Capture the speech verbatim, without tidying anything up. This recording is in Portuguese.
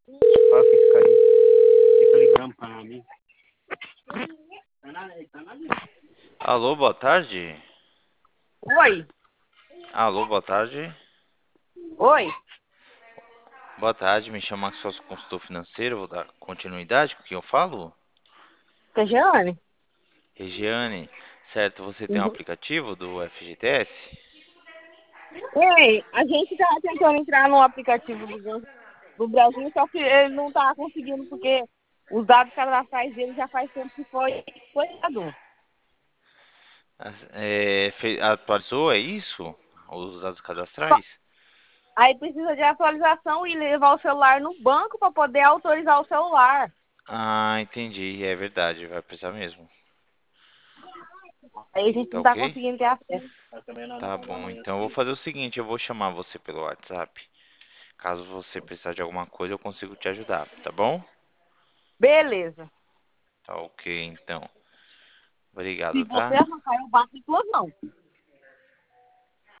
Fala com esse cara aí. Fica ligando pra mim. Alô, boa tarde. Oi, Alô, boa tarde. oi. Boa tarde, me chamo Max, sócio consultor financeiro, vou dar continuidade com quem eu falo. Cagiane? Regiane, certo, você tem um Uhum. aplicativo do F G T S? Ei, a gente tá tentando entrar no aplicativo do, Ban- do Brasil, só que ele não tá conseguindo, porque os dados cadastrais dele já faz tempo que foi, foi dado. As- É, fe- atualizou, é isso? Os dados Só- cadastrais? Aí precisa de atualização e levar o celular no banco para poder autorizar o celular. Ah, entendi, é verdade, vai precisar mesmo. Aí a gente Tá não tá ok? conseguindo ter acesso. Tá bom, então eu vou fazer o seguinte, eu vou chamar você pelo WhatsApp. Caso você precisar de alguma coisa, eu consigo te ajudar, tá bom? Beleza. Tá ok, então. Se Obrigado, você tá? arrancar, eu bato em suas mãos.